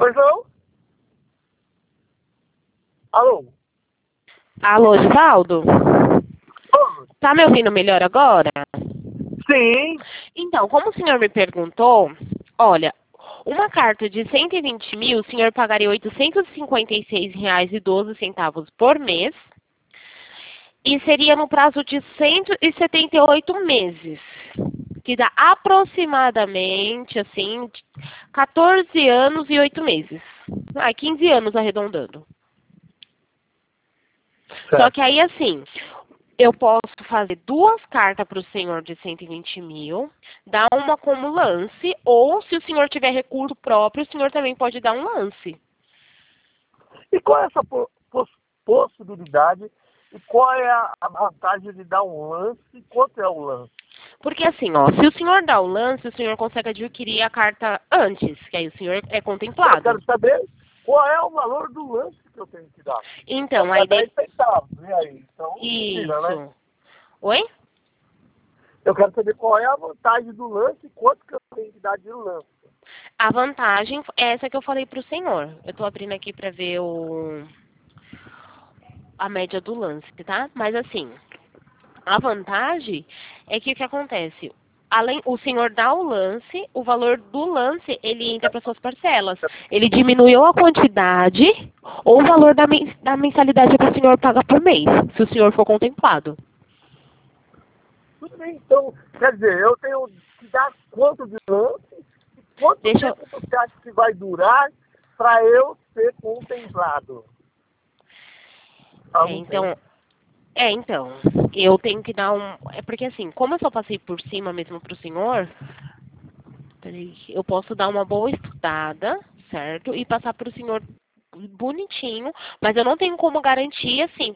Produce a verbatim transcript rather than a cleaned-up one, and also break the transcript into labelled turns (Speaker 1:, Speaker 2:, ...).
Speaker 1: Pois não? Alô?
Speaker 2: Alô, Givaldo?
Speaker 1: Ô,
Speaker 2: Tá me ouvindo melhor agora?
Speaker 1: sim.
Speaker 2: Então, como o senhor me perguntou, olha, uma carta de cento e vinte mil, o senhor pagaria oitocentos e cinquenta e seis reais e doze centavos por mês e seria no prazo de cento e setenta e oito meses, que dá aproximadamente, assim, quatorze anos e oito meses. Ah, quinze anos arredondando. Só
Speaker 1: Certo.
Speaker 2: que aí, assim, eu posso fazer duas cartas para o senhor de cento e vinte mil, dar uma como lance, ou se o senhor tiver recurso próprio, o senhor também pode dar um lance.
Speaker 1: E qual é essa po- pos- possibilidade? E qual é a, a vantagem de dar um lance? Quanto é o lance?
Speaker 2: Porque assim, ó, se o senhor dá o lance, o senhor consegue adquirir a carta antes, que aí o senhor é
Speaker 1: Eu
Speaker 2: contemplado.
Speaker 1: quero saber qual é o valor do lance que eu tenho que dar. Pode
Speaker 2: Então,
Speaker 1: dar
Speaker 2: aí de...
Speaker 1: dez centavos, e aí? Então, tira, né?
Speaker 2: Isso. Oi?
Speaker 1: Eu quero saber qual é a vantagem do lance e quanto que eu tenho que dar de lance.
Speaker 2: A vantagem é essa que eu falei pro senhor. Eu tô abrindo aqui pra ver o... a média do lance, tá? Mas assim, a vantagem é que o que acontece? Além, o senhor dá o lance, o valor do lance, ele entra para suas parcelas. Ele diminuiu a quantidade ou o valor da, men- da mensalidade que o senhor paga por mês, se o senhor for contemplado.
Speaker 1: Tudo bem, então, quer dizer, eu tenho que dar quanto de lance e quanto
Speaker 2: Deixa eu...
Speaker 1: tempo você acha que vai durar para eu ser contemplado?
Speaker 2: É,
Speaker 1: Algum tempo.
Speaker 2: então, é, então, eu tenho que dar um... É porque assim, como eu só passei por cima mesmo pro senhor, peraí, eu posso dar uma boa estudada, certo? E passar pro senhor bonitinho, mas eu não tenho como garantir, assim,